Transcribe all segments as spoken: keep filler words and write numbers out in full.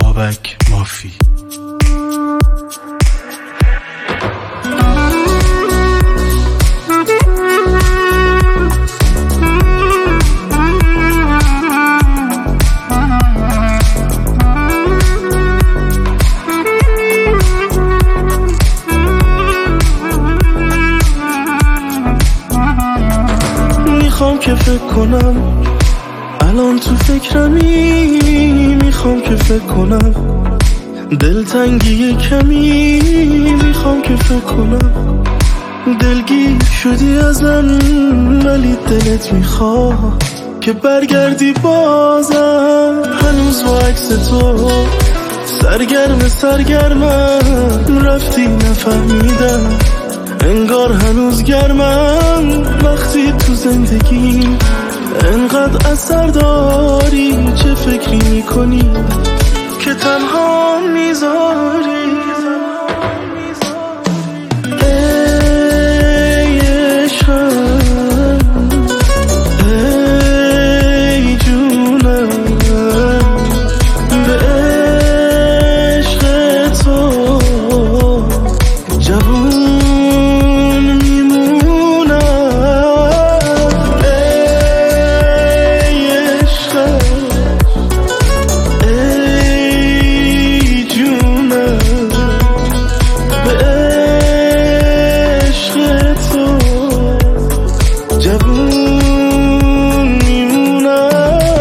بابک مافی. میخوام که فکر کنم الان تو فکرمی، میخوام که فکر کنم دلتنگی کمی، میخوام که فکر کنم دلگیر شدی ازم، ولی دلت میخواد که برگردی بازم. هنوز با عکس تو سرگرم سرگرمم، رفتی نفهمیدم انگار هنوز گرمم. وقتی تو زندگی انقدر اثر داری، چه فکری میکنی که تنها میذاری؟ ای عشقم، ای جونم، به عشق تو جوون میمونم. ای عشقم، ای جونم، به عشق تو جوون میمونم.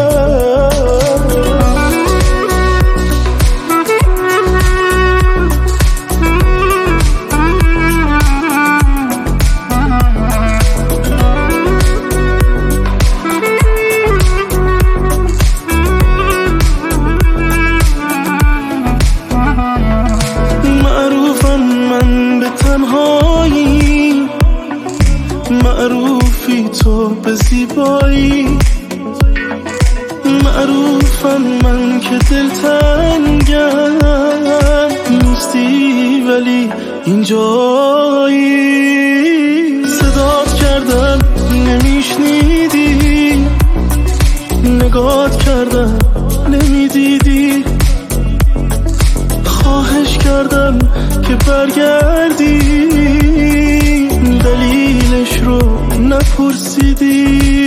معروفم من به تنهایی، معروفی تو به زیبایی، معروفم من که دلتنگم نیستی ولی اینجایی. صدات کردم نمیشنیدی، نگات کردم نمیدیدی، خواهش کردم که برگردی، دلیلش رو نپرسیدی.